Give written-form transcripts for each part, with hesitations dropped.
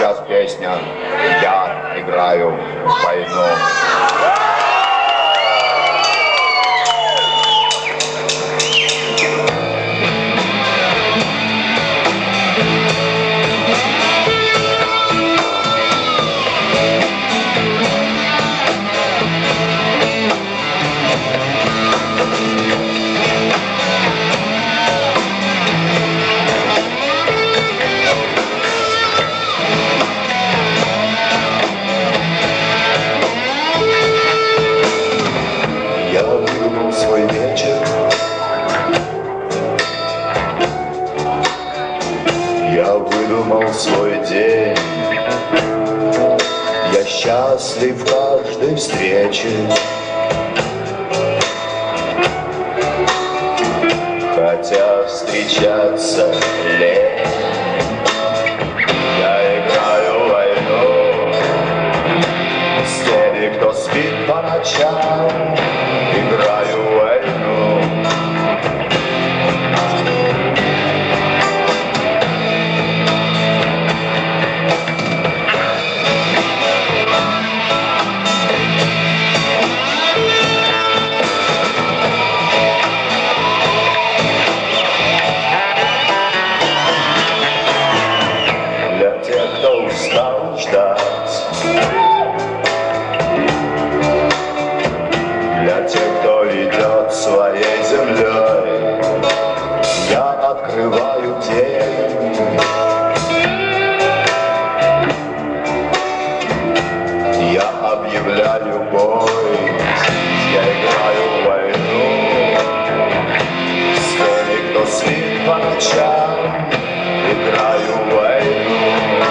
сейчас песня «Я играю войну». Свой вечер я выдумал свой день. Я счастлив в каждой встрече, хотя встречаться лень. Я играю войну с теми, кто спит по ночам. Играю войну. Для тех, кто устал ждать, для тех, кто идет своей землей, я открываю день. Я объявляю бой, я играю войну с теми, кто спит по ночам. Играю войну.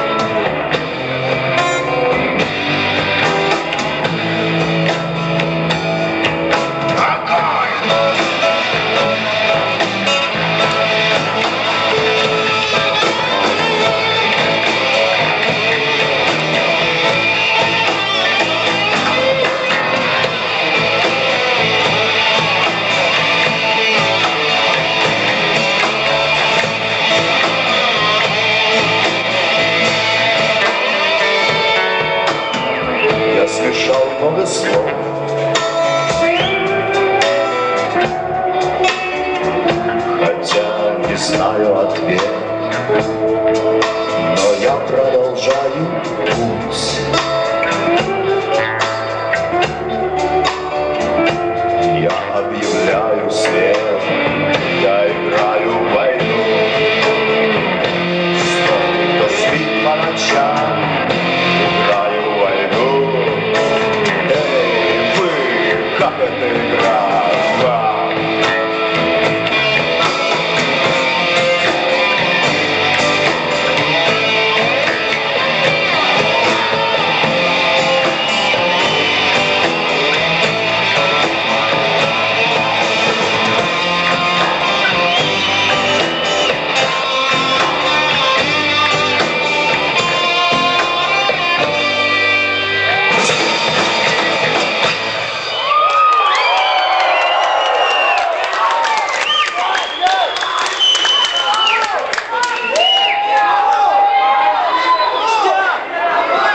Смешал много слов, хотя не знаю ответ, но я продолжаю путь.